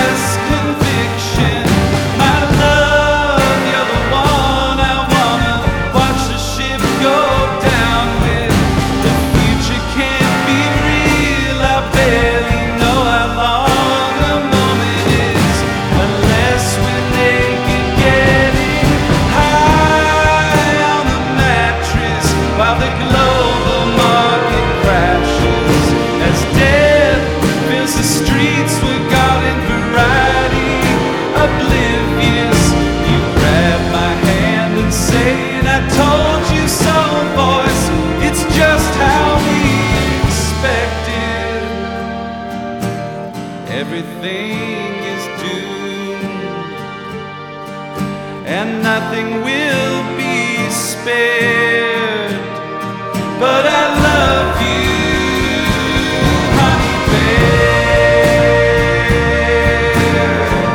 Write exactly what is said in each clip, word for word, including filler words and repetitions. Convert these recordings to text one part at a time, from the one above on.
less conviction. My love, you're the one I wanna watch the ship go down with. The future can't be real, I barely know how long a moment is, unless we're naked getting high on the mattress while the global market crashes as death fills the streets with garden variety. Oblivious, you grab my hand and say, and I told you so, voice, it's just how we expected. Everything is doomed, and nothing will be spared. But I love you, honey bear.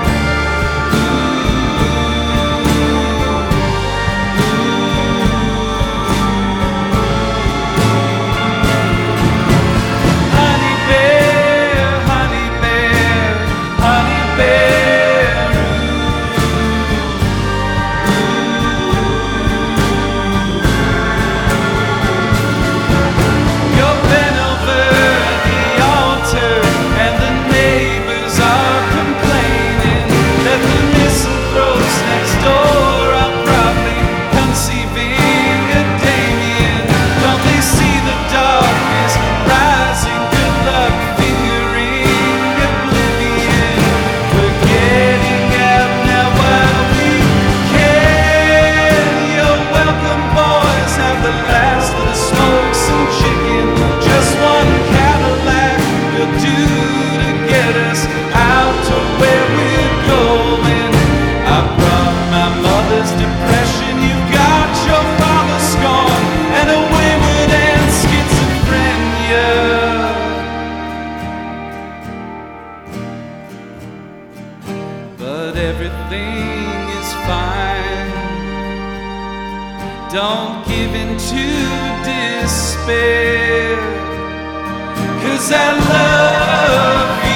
Honey bear, honey bear, honey bear. You're bent over the altar, and the neighbors are complaining that the misanthropes next door are probably conceiving a Damien. Don't they see the darkness rising? Good luck fingering oblivion. We're getting out now while we can. You're welcome, boys. Have the last of the smokes and chicken. Just one Cadillac will do to get us out to where we're going. I brought my mother's depression. You've got your father's scorn and a wayward and schizophrenia. But everything is fine. Don't give in to despair, 'cause I love you.